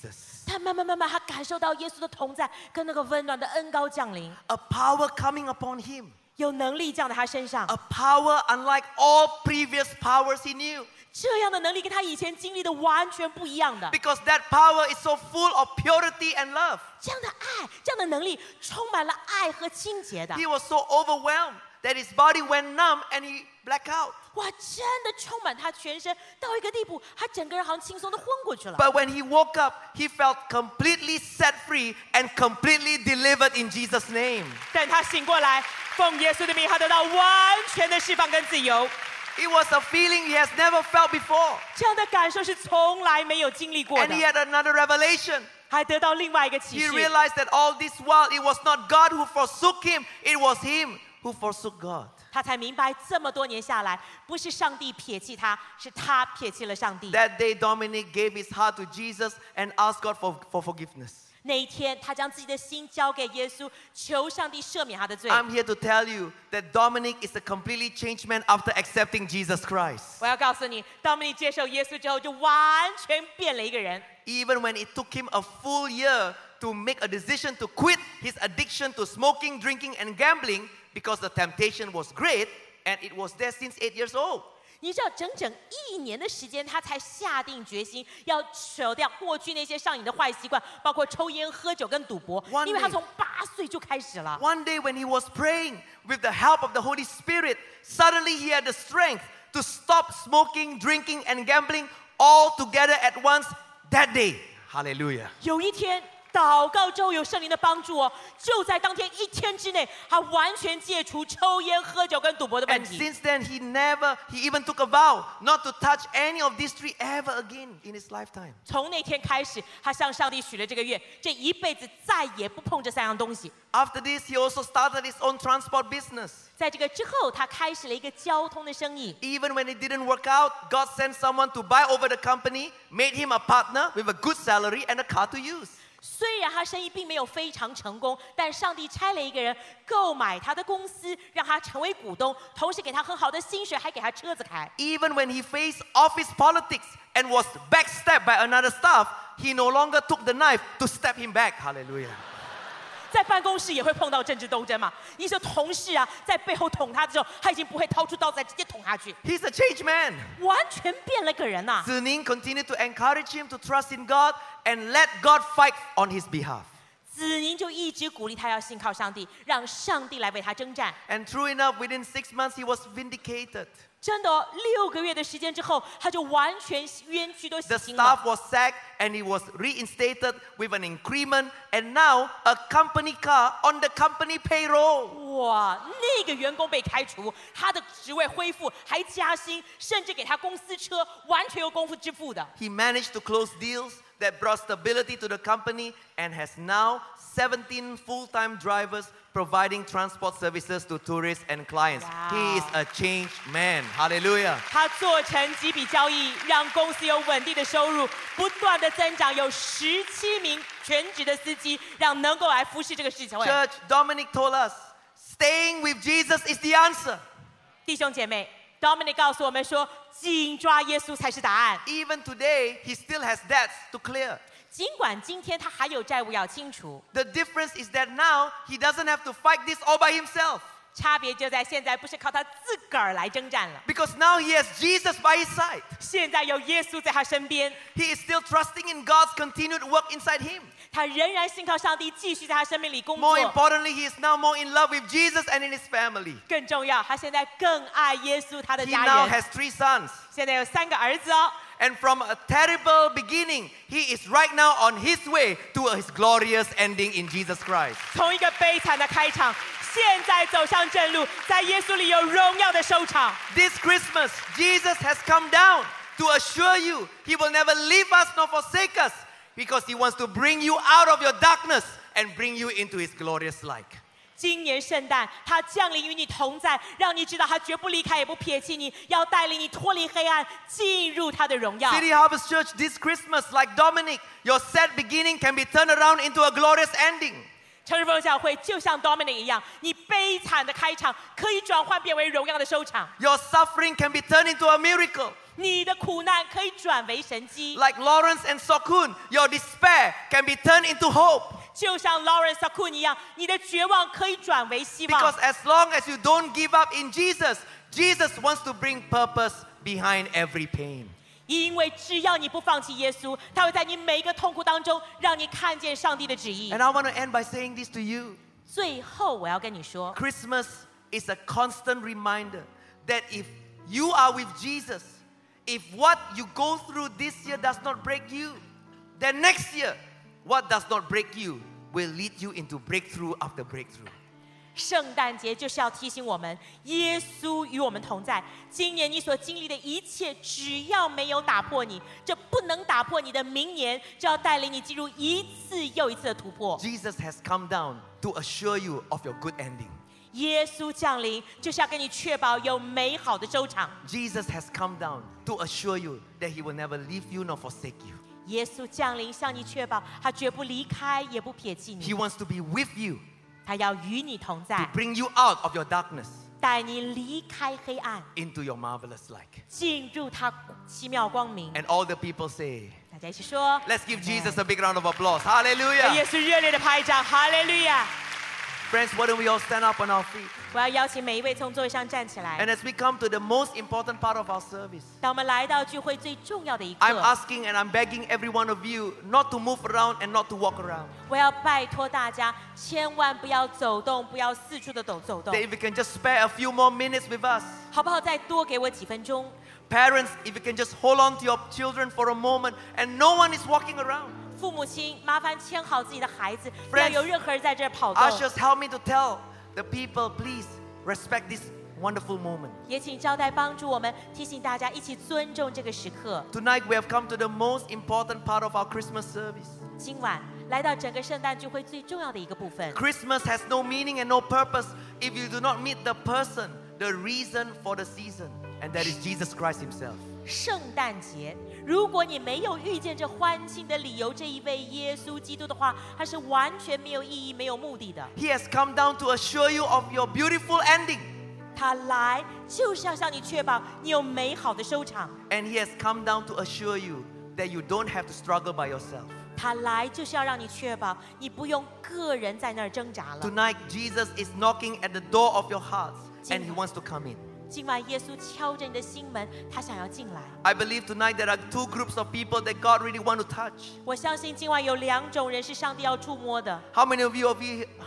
他慢慢他感受到耶稣的同在跟那个温暖的恩膏降临， a power coming upon him, 有能力降在他身上。 a power unlike all previous powers he knew. 这样的能力跟他以前经历的完全不一样的。 Because that power is so full of purity and love. 这样的爱，这样的能力，充满了爱和清洁的。 He was so overwhelmed that his body went numb and he blacked out. 哇，真的充满他全身，到一个地步，他整个人好像轻松的昏过去了。 But when he woke up, he felt completely set free and completely delivered in Jesus' name. 但他醒过来，奉耶稣的名，他得到完全的释放跟自由。 It was a feeling he has never felt before. 这样的感受是从来没有经历过 And 的 he。had another revelation. 还得到另外一个启 He 示， realized that all this while it was not God who forsook him, it was him who forsook God. 他才明白这么多年下来，不是上帝撇弃他，是他撇弃了上帝。 That day, Dominic gave his heart to Jesus and asked God for forgiveness. 那一天，他将自己的心交给耶稣，求上帝赦免他的罪。 I'm here to tell you that Dominic is a completely changed man after accepting Jesus Christ. 我要告诉你，当你接受耶稣之后，就完全变了一个人。 Even when it took him a full year to make a decision to quit his addiction to smoking, drinking, and gambling because the temptation was great and it was there since 8 years old. 你知道，整整1年的时间，他才下定决心要舍掉过去那些上瘾的坏习惯，包括抽烟、喝酒跟赌博。 One 因为他 day 从8岁就开始了。 One day when he was praying with the help of the Holy Spirit, suddenly he had the strength to stop smoking, drinking, and gambling all together at once that day. Hallelujah. 有一天，祷告之后有圣灵的帮助哦，就在当天1天之内，他完全戒除抽烟、喝酒跟赌博的问 And 题。 since then, he even took a vow not to touch any of these three ever again in his lifetime. 从那天开始，他向上帝许了这个愿，这一辈子再也不碰这3样东西。 After this, he also started his own transport business. 在这个之后，他开始了一个交通的生意。 Even when it didn't work out, God sent someone to buy over the company, made him a partner with a good salary and a car to use. 虽然他生意并没有非常成功，但上帝差了一个人购买他的公司，让他成为股东，同时给他很好的薪水，还给他车子开。 Even when he faced office politics and was backstabbed by another staff, he no longer took the knife to stab him back. Hallelujah. 在办公室也会碰到政治斗争嘛？你说同事啊，在背后捅他的时候，他已经不会掏出刀子来直接捅下去， He's a changed man. 完全变了个人呐、 Zhi Ning continued to encourage him to trust in God and let God fight on his behalf. 子宁就一直鼓励他要信靠上帝，让上帝来为他征战。 And true enough, within 6 months, he was vindicated. 真的、哦，6个月的时间之后，他就完全冤屈都洗 The 清 staff 了。 was sacked and he was reinstated with an increment and now a company car on the company payroll. 哇，那个员工被开除，他的职位恢复，还加薪，甚至给他公司车，完全由公司支付的。 He managed to close deals that brought stability to the company and has now 17 full-time drivers providing transport services to tourists and clients. Wow. He is a changed man. Hallelujah. 他做成几笔交易，让公司有稳定的收入，不断的增长，有17名全职的司机，让能够来服侍这个事情。 Church, Dominic told us, staying with Jesus is the answer. 弟兄姐妹 ，Dominic 告诉我们说，紧抓耶稣才是答案。 Even today, he still has debts to clear. 尽管今天他还有债务要清除， The difference is that now he doesn't have to fight this all by himself. 差别就在现在不是靠他自个儿来征战了， Because now he has Jesus by his side. 现在有耶稣在他身边， He is still trusting in God's continued work inside him. 他仍然信靠上帝，继续在他生命里工 More 作。 importantly, he is now more in love with Jesus and in his family. 更重要，他现在更爱耶稣，他的 He 家 now 人。 has 3 sons. 现在有3个儿子哦。 And from a terrible beginning, he is right now on his way to his glorious ending in Jesus Christ. 从一个悲惨的开场，现在走上正路，在耶稣里有荣耀的收场。 This Christmas, Jesus has come down to assure you he will never leave us nor forsake us because he wants to bring you out of your darkness and bring you into his glorious light. 今年圣诞，他降临与你同在，让你知道他绝不离开，也不撇弃你，要带领你脱离黑暗，进入他的荣耀。 City Harvest Church, this Christmas, like Dominic, your sad beginning can be turned around into a glorious ending. 城市风教会就像 Dominic 一样，你悲惨的开场可以转换变为荣耀的收场， Your suffering can be turned into a miracle. 你的苦难可以转为神迹， Like Lawrence and Sokun, your despair can be turned into hope. 就像 Lawrence Sakun 一样，你的绝望可以转为希望。 Because as long as you don't give up in Jesus, Jesus wants to bring purpose behind every pain. 因为只要你不放弃耶稣，他会在你每一个痛苦当中，让你看见上帝的旨意。 And I want to end by saying this to you. 最后，我要跟你说， Christmas is a constant reminder that if you are with Jesus, if what you go through this year does not break you, then next year, what does not break you will lead you into breakthrough after breakthrough. 圣诞节就是要提醒我们，耶稣与我们同在。今年你所经历的一切，只要没有打破你，这不能打破你的明年，就要带领你进入一次又一次的突破。 Jesus has come down to assure you of your good ending. 耶稣降临，就是要给你确保有美好的收场。 Jesus has come down to assure you that He will never leave you nor forsake you. 耶稣降临，向你确保，他绝不离开，也不撇弃 He 你， wants to be with you 他要与你同 to 在， bring you out of your darkness 带你离开黑暗， into your marvelous light. 进入他奇妙光明。 And all the people say, 大家一起说 let's give Amen. Jesus a big round of applause. 给 Hallelujah. 耶稣热烈的拍掌，哈利路亚！ Friends, why don't we all stand up on our feet? 我要邀请每一位从座位上站起来。 And as we come to the most important part of our service, 当我们来到聚会最重要的一 I'm 刻， asking and I'm begging every one of you not to move around and not to walk around. 我要拜托大家，千万不要走动，不要四处的走动， That if you can just spare a few more minutes with us. 好不好？再多给我几分钟。 Parents, if you can just hold on to your children for a moment and no one is walking around. 父母亲，麻烦牵好自己的孩子，不 Friends, 要有任何人在这儿跑动。 Ushers, help me to tell the people, please respect this wonderful moment. 也请招待帮助我们，提醒大家一起尊重这个时刻。 Tonight we have come to the most important part of our Christmas service. 今晚来到整个圣诞聚会最重要的一个部分。 Christmas has no meaning and no purpose if you do not meet the person, the reason for the season, and that is Jesus Christ Himself. 圣诞节，如果你没有遇见这欢庆的理由，这一位耶稣基督的话，它是完全没有意义、没有目的的。 He has come down to assure you of your beautiful ending, 他来就是要向你确保你有美好的收场。 and He has come down to assure you that you don't have to struggle by yourself. 他来就是要让你确保你不用个人在那儿挣扎了。 Tonight, Jesus is knocking at the door of your hearts, and He wants to come in. 今晚耶稣敲着你的心门，他想要进来。 I believe tonight there are two groups of people that God really want to touch. 我相信今晚有两种人是上帝要触摸的。 How many of you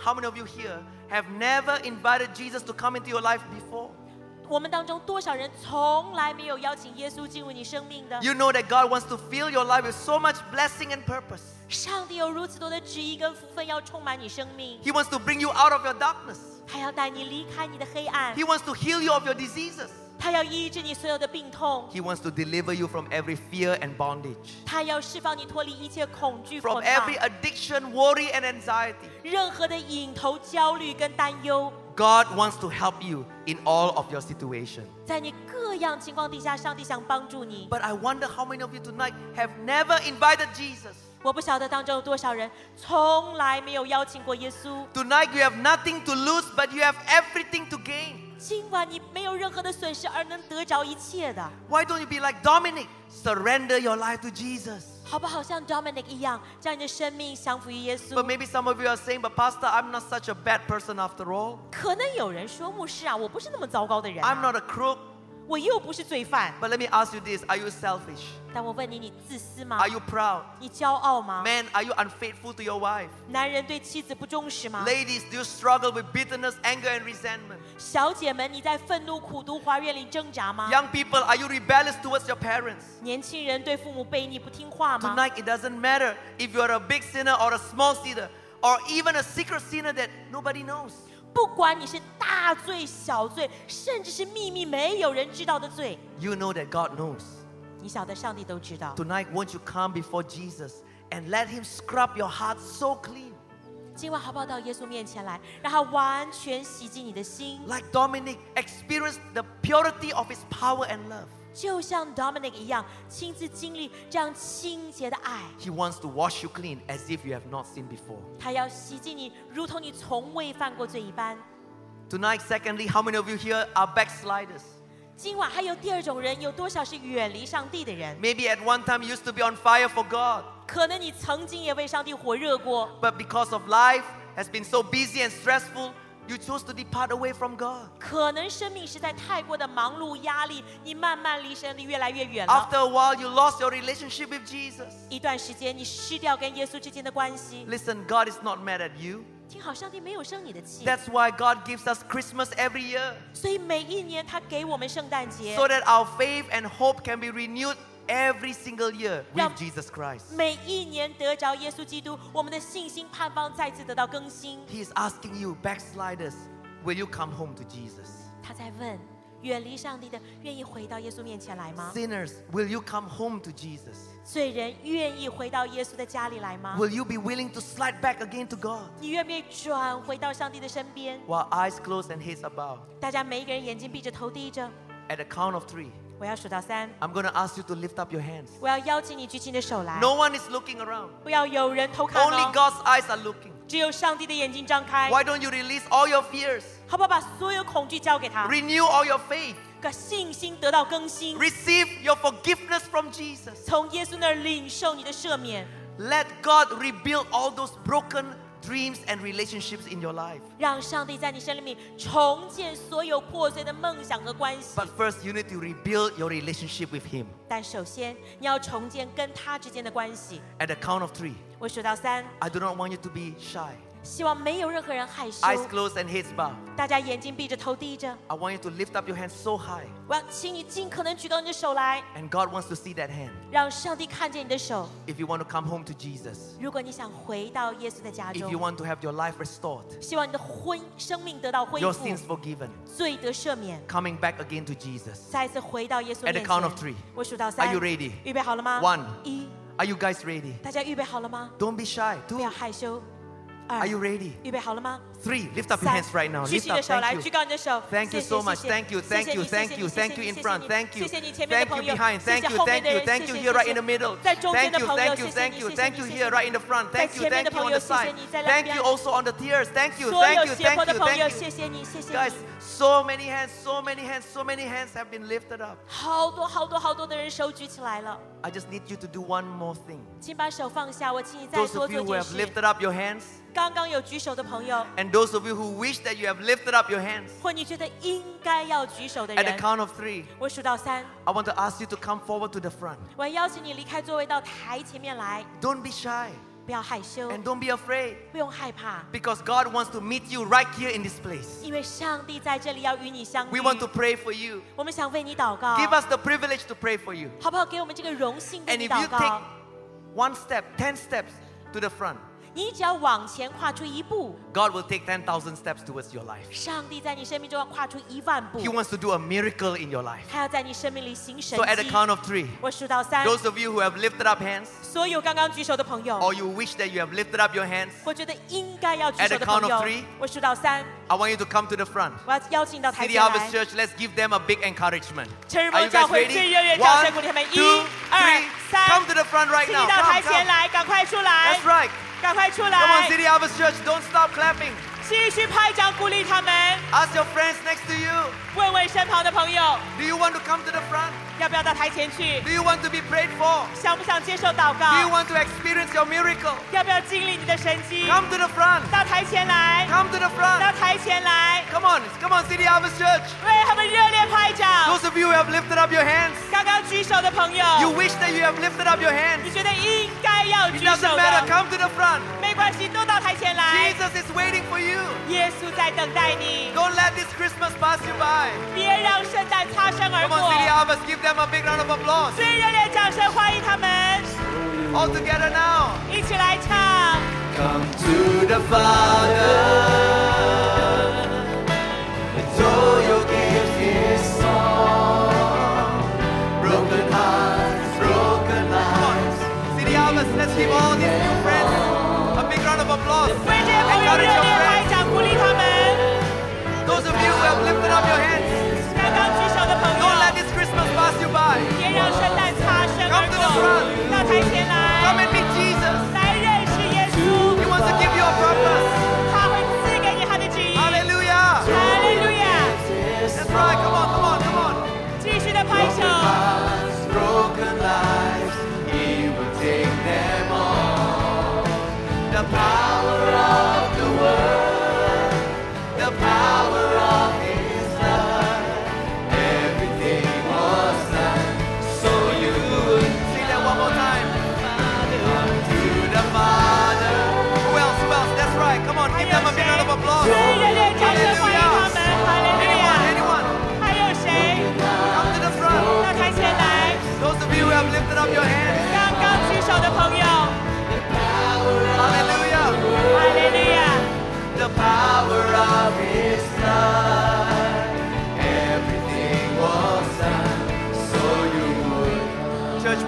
here have never invited Jesus to come into your life before? 我们当中多少人从来没有邀请耶稣进入你生命的？ You know that God wants to fill your life with so much blessing and purpose. 上帝有如此多的旨意跟福分要充满你生命， He wants to bring you out of your darkness. 他要带你离开你的黑暗， He wants to heal you of your diseases. 他要医治你所有的病痛， He wants to deliver you from every fear and bondage, 他要释放你脱离一切恐惧 from 捆绑 every addiction, worry, and anxiety. 任何的瘾头、焦虑跟担忧。 God wants to help you in all of your situation. 在你各样情况底下，上帝想帮助你。 But I wonder how many of you tonight have never invited Jesus. 我不晓得当中有多少人从来没有邀请过耶稣。 Tonight you have nothing to lose, but you have everything to gain. 今晚你没有任何的损失，而能得着一切的， Why don't you be like Dominic? Surrender your life to Jesus. 好不好？像 Dominic 一样，将你的生命降服于耶 But 稣。 maybe some of you are saying, but Pastor, I'm not such a bad person after all. 可能有人说，牧师啊，我不是那么糟糕的人、 I'm 啊， not a crook. 我又不是罪犯。 But let me ask you this. Are you selfish? 但我问你，你自私吗 Are？you proud? 你骄傲吗？ Man, are you unfaithful to your wife? 男人对妻子不忠实吗？ Ladies, do you struggle with bitterness, anger, and resentment? 小姐们，你在愤怒、苦毒、怀怨里挣扎吗？ Young people, are you rebellious towards your parents? 年轻人对父母悖逆不听话吗？ Tonight, it doesn't matter if you're a big sinner or a small sinner or even a secret sinner that nobody knows. 不管你是大罪、小罪，甚至是秘密没有人知道的罪， You know that God knows. 你晓得上帝都知道。 Tonight, won't you come before Jesus and let Him scrub your heart so clean? 今晚好不好到耶稣面前来，让他完全洗净你的心， Like Dominic experienced the purity of His power and love. 就像 Dominic 一样，亲自经历这样清洁的爱。 He wants to wash you clean as if you have not sinned before. 他要洗净你，如同你从未犯过罪一般。 Tonight, secondly, how many of you here are backsliders? 今晚还有第二种人，有多少是远离上帝的人？ Maybe at one time you used to be on fire for God, 可能你曾经也为上帝火热过， but because of life has been so busy and stressful, you chose to depart away from God. 可能生命实在太过的忙碌压力，你慢慢离神离越来越远了。 After a while, you lost your relationship with Jesus. 一段时间，你失掉跟耶稣之间的关系。 Listen, God is not mad at you. 听好，上帝没有生你的气， That's why God gives us Christmas every year, 所以每一年他给我们圣诞节， so that our faith and hope can be renewed every single year with Now- Jesus Christ. 每一年得着耶稣基督，我们的信心盼望再次得到更新。 He is asking you, backsliders, will you come home to Jesus? 他在问：远离上帝的，愿意回到耶稣面前来吗？ Sinners, will you come home to Jesus? 罪人愿意回到耶稣的家里来吗？ Will you be willing to slide back again to God? 你愿不愿意转回到上帝的身边？ While eyes closed and heads are bowed. 大家每一个人眼睛闭着，头低着。 At the count of 3, 我要数到3， I'm going to ask you to lift up your hands. 我要邀请你举起你的手来。 No one is looking around. 不要有人偷看 Only 哦， God's eyes are looking. 只有上帝的眼睛张开。 Why don't you release all your fears? 好不好？把所有恐惧交给他， Renew all your faith. 把信心得到更新， Receive your forgiveness from Jesus. 从耶稣那儿领受你的赦免， Let God rebuild all those broken dreams and relationships in your life. 让上帝在你生命里重建所有破碎的梦想和关系。 But first, you need to rebuild your relationship with Him. 但首先，你要重建跟他之间的关系。 At the count of 3, 我数到3， I do not want you to be shy. 希望没有任何人害羞， Eyes closed and heads bowed. 大家眼睛闭着，头低着。 I want you to lift up your hands so high. 我要请你尽可能举高你的手来， And God wants to see that hand. 让上帝看见你的手。 If you want to come home to Jesus, 如果你想回到耶稣的家 if you 中， want to have your life restored, 希望你的生命得到恢 your 复， sins forgiven, 罪得赦免， coming back again to Jesus. 再一次回到耶稣 At 面 the count of 前 3. 我数到 Are you 3， ready? 预备好了吗 One. 1， Are you guys ready? 大家预备好了吗？ Don't be shy. 不 2. 要害羞。 Are you 2， ready? 预备好了吗？ 3. Lift up your 3， hands right now. 举 Lift 起你的 up. 手来， Thank 举 you. 高你的手。 Thank you 谢谢 so much. 谢谢 Thank you. 谢 Thank 谢 you. 你 Thank 谢谢 you. 你 Thank you 谢 in 谢 front. 你 Thank you. 谢谢你前面的 Thank you 朋友， behind. 谢 Thank 谢 you. 后面 Thank 的 you. 人， Thank 谢 you 谢 here right in 谢 the 谢 middle. 在中间 Thank 的 you. 朋友， Thank 谢 you. 谢 Thank 你， you. 谢谢 Thank 你， you 谢 here 谢 right 你 in the front. 在 Thank you. 前面的 Thank you 朋 on 友， the 谢谢 side. 你，在两 Thank 边 you。also on the tears. Thank you. 所 Thank 有 you. 胁迫 Thank 的 you. 朋友， Thank 谢 you. 谢你，谢谢 Guys, 你。 so many hands, so many hands, so many hands have been lifted up. 好多好多好多的人手举起来了， I just need you to do one more thing. 请把手放下，我请你再 Those 多 of 做 you who 件 have 事。 lifted up your hands, 刚刚有举手的朋友， and those of you who wish that you have lifted up your hands, 或你觉得应该要举手的 at the 人， count of 3, 我数到3， I want to ask you to come forward to the front. 我邀请你离开座位到台前面来， Don't be shy 不要害羞， and don't be afraid, 不用害怕， because God wants to meet you right here in this place. 因为上帝在这里要与你相遇 We。want to pray for you. 我们想为你祷告， Give us the privilege to pray for you. 好不好？给我们这个荣幸为 And 你 if you 祷 take 告。 one step, 10 steps to the front, 你只要往前跨出一步， God will take 10,000 steps towards your life. 上帝在你生命中要跨出10000步 He，wants to do a miracle in your life. 他要在你生命里行神 So at the 迹。 count of 3, 我数到3， those of you who have lifted up hands, 所有刚刚举手的朋友， or you wish that you have lifted up your hands, 我觉得应该要举 At 手 the 的朋 count 友 of 3， 我数到3， I want you to come to the front. 我要邀请到台 City 前 Harvest 来。 Church, let's give them a big encouragement. 成日 Are 梦 you 教 guys 会最 ready? 热烈掌声 1, 鼓励他们， 2, 1、2、 3. Come 3， to the front right 请 now. 你到 Come, 台前 come. 来，赶快出来 That's，right. 赶快出 Come on, 来， City Harvest Church, don't stop clapping. 继续拍掌鼓励他们。 Ask your friends next to you, 问问身旁的朋友， do you want to come to the front? 要不要到台前去？ Do you want to be prayed for? 想不想接受祷 Do you 告？ want to experience your miracle? 要不要经历你的神迹？ Come to the front. 到台前来， Come to the 到 front. 台前来， Come on, City Harvest Church. 为他们热烈拍掌。 Those of you who have lifted up your hands, 刚刚举手的朋友， you wish that you have lifted up your hands. 你觉得应该要 It 举手 doesn't matter. 的， Come to the front. 没关系，都到台前来。 Jesus is waiting for you. 耶稣在等待你， Don't let this Christmas pass you by. 别让圣诞擦身而 Come on, City 过。 Harvest, give them a big round of applause. 最热烈掌声欢迎他们， All together now. 一起来唱。 Come to the Father. It's all your gifts His song. Broken hearts, broken lives. City Harvest, let's give all these new friends a big round of applause. 为这些朋友热 Encourage your 烈拍 friends. 掌鼓励他们。 Those of you who have lifted up your hands, 刚刚举手的朋 don't 友 let，this Christmas pass you by.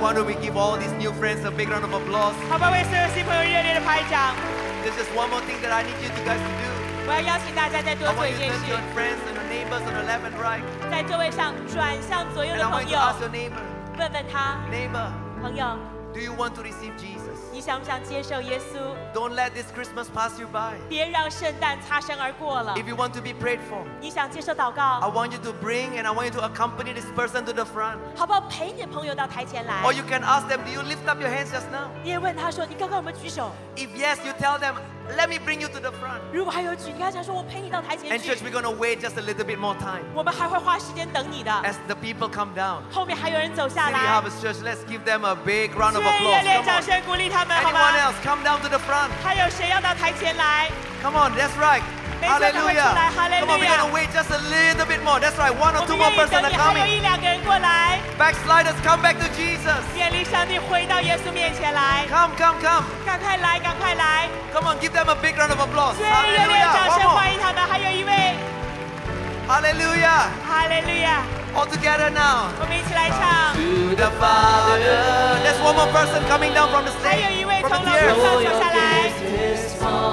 why don't we give all these new friends a big round of applause? 好吧，为所有新朋友热烈的拍掌。 There's just one more thing that I need you guys to do. 我要邀请大家再多 I 做 want 一 you to 件 turn to 事 your，friends and your neighbors on the left and right. 在座位上转向左右 And 的 I 朋 want you 友 to，ask your neighbor, 问问他， neighbor, 朋友， do you want to receive Jesus? 你想不想接受耶稣？ Don't let this Christmas pass you by. 别让圣诞擦身而过了。 If you want to be prayed for, 你想接受祷 I 告， want you to bring and I want you to accompany this person to the front. 好不好？陪你的朋友到台前来 Or。you can ask them, do you lift up your hands just now? 你也问他说，你刚刚有没有举手？ If yes, you tell them, let me bring you to the front. 如果还有举，你跟他讲说，我陪你到台前 And 去 church,。we're going to wait just a little bit more time 我们还会花时间等你的。 as the people come down. 后面还有人走下 City 来， Harvest Church, let's give them a big round of 最 applause. 热烈 Come 掌 on. 声鼓励他们，好 Anyone 吗？ else, come down to the front. 还有谁要到台前来？ Come on, that's right. 没错，赶快出 Hallelujah. 来 Come on, we're ，Hallelujah going to wait just a little bit more. That's right, one or 我 two 们 more 愿意 persons 等 are 你，还有 coming. 一两个人过来。 Backsliders, come back to Jesus. 愿离上帝回到耶稣面前来， Come, come, come. 赶快来，赶快来！ Come on, give them a big round of applause. 最热烈的 Hallelujah. 掌 One 声 more. 欢迎他们，还有一位， Hallelujah. 哈利路亚！ All together now. 我们一起来唱。 To the Father. There's one more person coming down from the 还有 stage. 一位 From 从 the 楼梯 tears. 上走下来，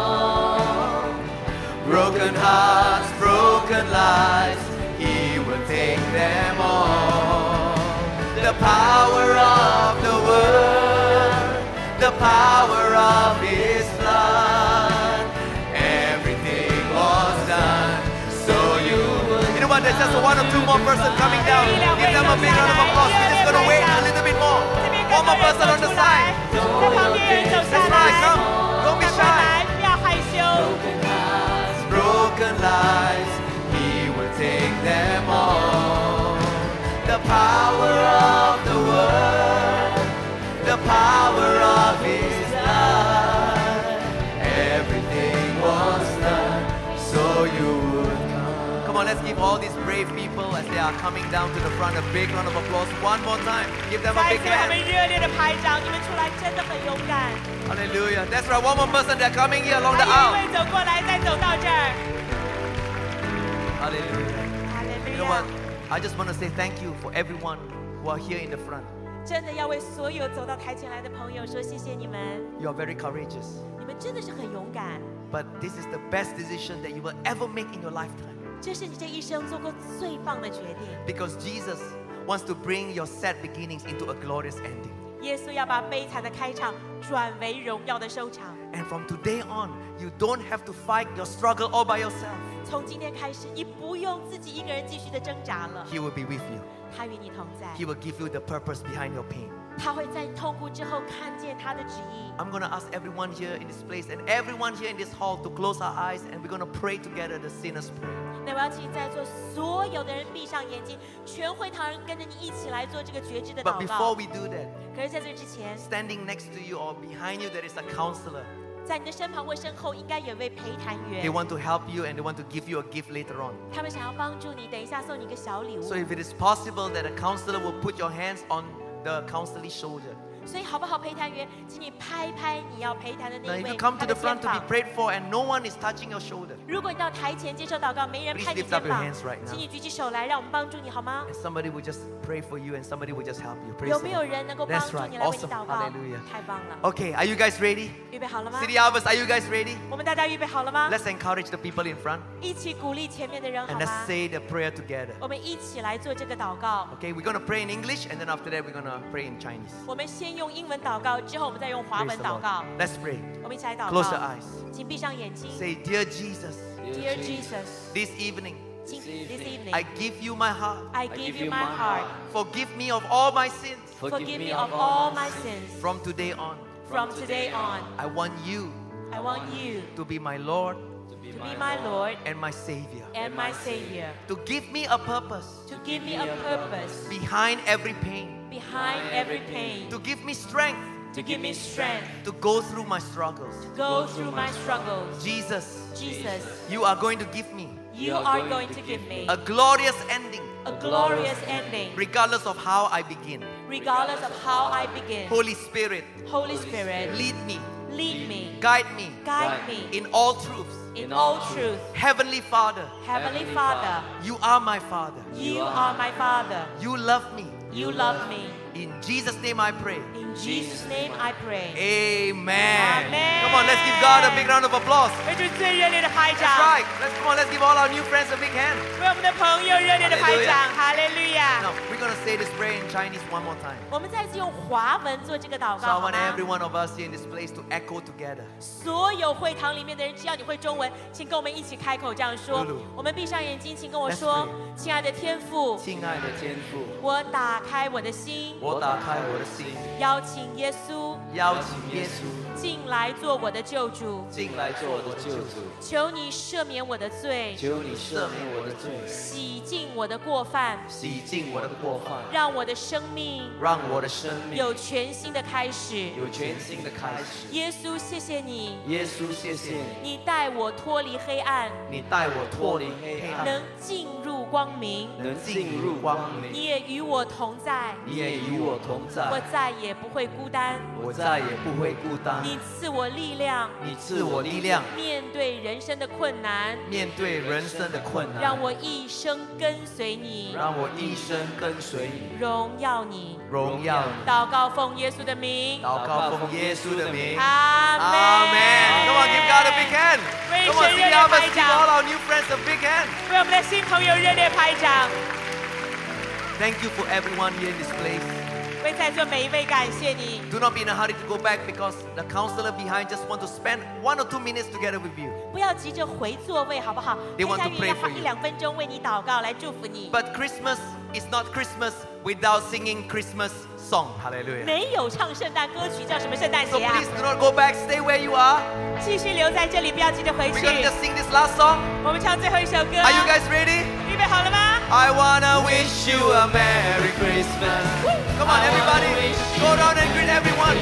Broken hearts, broken lives, He will take them all. The power of the word, the power of His blood. Everything was done, so you would. You know what? There's just one or two more person coming down. Give them a big round of applause. We're just gonna wait a little bit more. 这边 One 更多 more 人 person 走 on the 出来， side. 在旁边有人走下 That's right. 来， Come, don't be 赶快 shy. 来，不要害羞。 Broken lives, He will take them all. The power of the word, the power of His blood. Everything was done, so you would come. Come on, let's give all these brave people as they are coming down to the front a big round of applause. One more time. Give them a 再一 big 次为他们 hand. 热烈的拍掌，你们出来真的很勇敢。 Hallelujah. That's right. One more person. They're coming here along 还 the 有一 aisle. 位走过来，再走到这儿。 Hallelujah. 哈 You 利 know 路 what? 亚！ I just want to say thank you for everyone who are here in the front. 真的要为所有走到台前来的朋友说谢谢你们， You are very courageous. 你们真的是很勇敢。 But this is the best decision that you will ever make in your lifetime. 这是你这一生做过最棒的决定。 Because Jesus wants to bring your sad beginnings into a glorious ending. 耶稣要把悲惨的开场转为荣耀的收场。 And from today on, you don't have to fight your struggle all by yourself. 从今天开始，你不用自己一个人继续的挣扎了， He will be with you. 他与你同在 He，will give you the purpose behind your pain. 他会在痛苦之后看见他的旨意。 I'm going to ask everyone here in this place and everyone here in this hall to close our eyes and we're going to pray together the sinner's prayer. 那我要请在座所有的人闭上眼睛，全会堂人跟着你一起来做这个觉知的 But 祷 before 告。 we do that, 可是在这之前， standing next to you or behind you, there is a counselor. 在你的身旁或身后，应该有一位陪谈 They 员， want to help you and they want to give you a gift later on. 他们想要帮助你，等一下送你一个小礼物 So。if it is possible that a counselor will put your hands on the counselee's shoulder. 所以好不好，陪谈员，请你拍拍你要陪谈的 Now 那一 if 位 you come 他 to 的 the front 肩 to be 膀。 prayed for and no one is touching your shoulder, 如果你到台前接受祷告，没人 Please 拍你 lift up 肩 your 膀 hands right，now 请你举起手来，让我们帮助你好吗 and？somebody will just pray for you and somebody will just help you. Praise 有 the 没有 Lord. 人能够帮 That's 助 right. 你来为你 Awesome. 祷告 Hallelujah. 太棒了！ Okay, are you guys ready? 预备好了吗？ City Harvest, are you guys ready? 我们大家预备好了吗？ Let's encourage the people in front 一起鼓励前面的人好 and 吗 let's？say the prayer together. 我们一起来做这个祷告。 Okay, we're going to pray in English and then after that we're going to pray in Chinese. 我们先用英文祷告，之后我们再用华 Praise 文 the 祷 Lord. 告。 Let's pray. 我们一起来祷 Close your 告， eyes. 请闭上眼睛。 Say, Dear Jesus, Dear Jesus, this evening this evening I give you my heart. I give you my heart. Forgive me of all my sins. Forgive me of all my sins. From today on, From today on, I want you I want you to be my Lord to be my Lord and my Savior. and my Savior. To give me a purpose To give me a purpose behind every pain. behind every pain. To give me strength To give me strength to go through my struggles. to go through my struggles. Jesus, Jesus, you are going to give me you are going to give me a glorious ending a glorious ending, regardless of how I begin. regardless of how I begin. Holy Spirit, Holy Spirit, lead me, lead me, guide me guide me in all truths. in all truth. Heavenly Father, Heavenly Father, you are my Father. you are my Father. You love me You love me. In Jesus' name I pray. In Jesus' name I pray. Amen. Amen. Come on, let's give God a big round of applause. 为主最热烈的拍 That's 掌， right. Let's give all our new friends a big hand. 为我们的朋友热烈的拍掌，哈利路亚。 Now, we're going to say this prayer in Chinese one more time. 我们再次用华文做这个祷 So 告， I 好 want 吗？ every one of us here in this place to echo together. 所有会堂里面的人，只要你会中文，请跟我们一起开口这样说 Lulu。 我们闭上眼睛，请跟我 Let's 说 pray.：“ 亲爱的天父， 亲爱的天父， 我打开我的心， 我打开我的心， 邀请耶稣邀请耶稣进来做我的救主， 进来做我的救主， 求你赦免我的罪， 求你赦免我的罪， 洗净我的过犯， 洗净我的过犯， 让我的生命让我的生命有全新的开始。 有全新的开始。 耶稣，谢谢你， 耶稣，谢谢你， 你带我脱离黑暗， 你带我脱离黑暗， 能进入光明， 能进入光明， 你也与我同在， 你也与我同在， 我再也不会孤单。 我再也不会孤单。 你赐我力量， 你赐我力量， 面对人生的困难， 面对人生的困难， 让我一生跟随你， 让我一生跟随你， 荣耀你。 荣耀你。 祷告奉耶稣的名， 祷告奉耶稣的名。 阿门。 Amen. Come on, give God a big hand. 为 Come on, 神热 sing 烈 out, 拍 let's give all 掌， our new friends a big hand. 为我们的新朋友热烈拍掌， Thank you for everyone here in this place. 为在座每一位感谢你。 Do not be in a hurry to go back because the counselor behind just want to spend 1 or 2 minutes together with you. 不要急着回座位，好不好？ They want 大 to 家 pray 愿意 for 花 you. 1-2分钟为你祷告，来祝福你。 But Christmas is not Christmas without singing Christmas song. Hallelujah. 没有唱圣诞歌曲，叫什么圣诞 So 节啊？ please do not go back. Stay where you are. 继续留在这里，不要急着回 We're 去。 going to just sing this last song. 我们唱最后一首歌。 Are you guys ready? 预备好了吗？ I wanna wish you a Merry Christmas. Come on, everybody. Go down and greet everyone.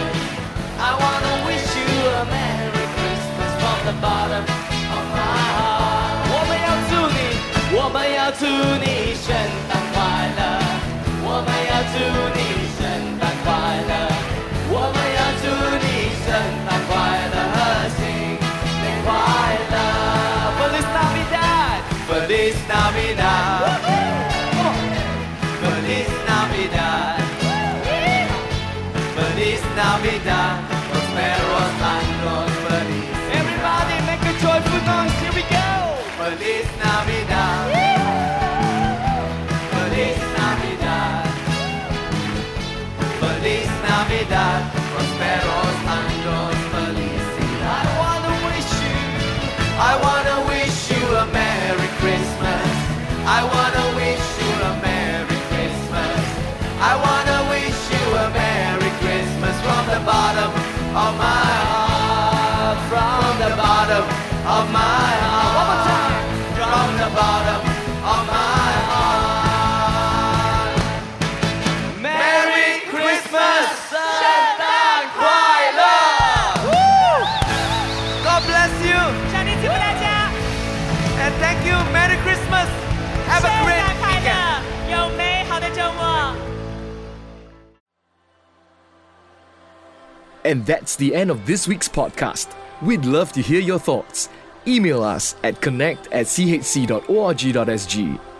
I wanna wish you a Merry Christmas from the bottom of my heart. 我们要祝你圣诞快乐，我们要祝你圣诞快乐，我们要祝你圣诞快乐和新年快乐。Feliz Navidad, Feliz Navidad. Feliz Navidad. Feliz Navidad. Prosperos años feliz. everybody make a joyful noise. Here we go. Feliz Navidad. Feliz Navidad. Feliz Navidad. Prosperos años felicidad. I wanna wish you a Merry Christmas. I wanna wish you a Merry Christmas. I wanna wish you a Merry Christmas from the bottom of my heart. From the bottom of my heart. One more time. From the bottom of my heart. Merry Christmas. 圣诞快乐 God bless you 上帝祝福大家， and thank you. Merry Christmas. Have 圣 a great 诞快 weekend. 乐，有美好的周末。 And that's the end of this week's podcast. We'd love to hear your thoughts. Email us at connect@chc.org.sg